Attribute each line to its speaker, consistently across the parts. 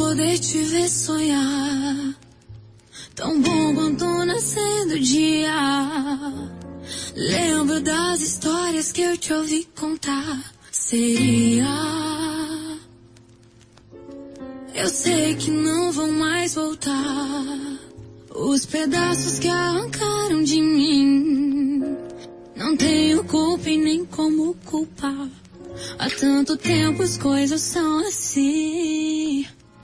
Speaker 1: poder te ver sonhar, tão bom quanto o nascer do dia. Lembro das histórias que eu te ouvi contar. Seria, eu sei que não vão mais voltar. Os pedaços que arrancaram de mim, não tenho culpa e nem como culpar. Há tanto tempo as coisas são assim.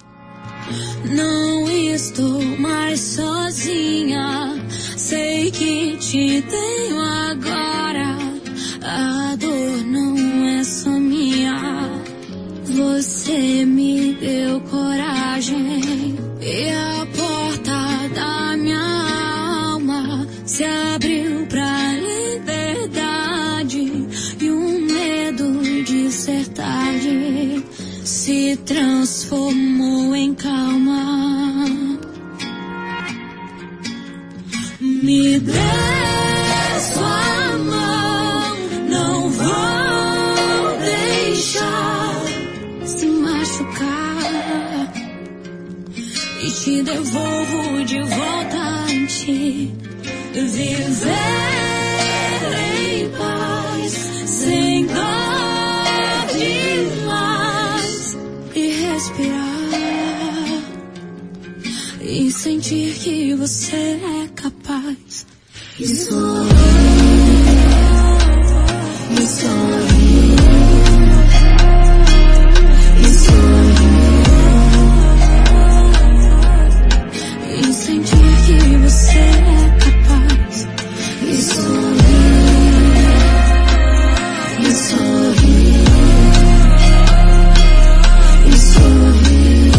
Speaker 1: Não estou mais sozinha, sei que te tenho agora. A dor não é só minha, você me deu coragem. E a porta da minha alma se abriu pra liberdade. E o medo de ser tarde se transformou em calma. Me dê sua mão, não vou deixar se machucar. E te devolvo de volta em ti. Viver em paz, sem dor demais. E respirar, e sentir que você é capaz. E sorrir, e sorrir, e sorrir. E sentir que você é capaz. E sorrir, e sorrir, e sorrir.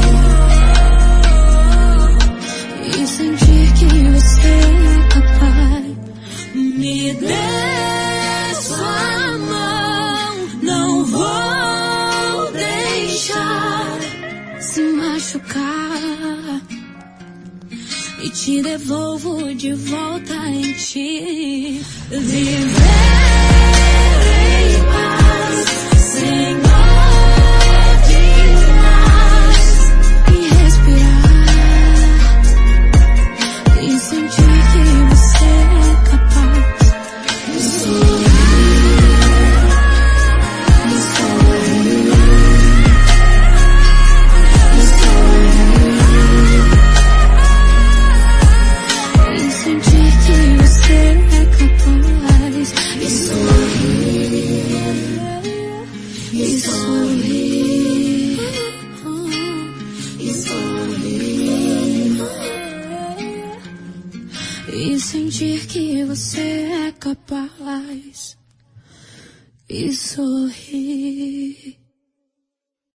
Speaker 1: E sentir que você é capaz. Me dê sua mão, não vou deixar se machucar. E te devolvo de volta em ti. Viver em paz, sem dor demais. E respirar, e sentir que você é capaz. E sorrir, e sorrir, e sorrir. E sentir que você é capaz. E sorrir, e sorrir, e sorrir. E sentir que você é capaz. E sorrir.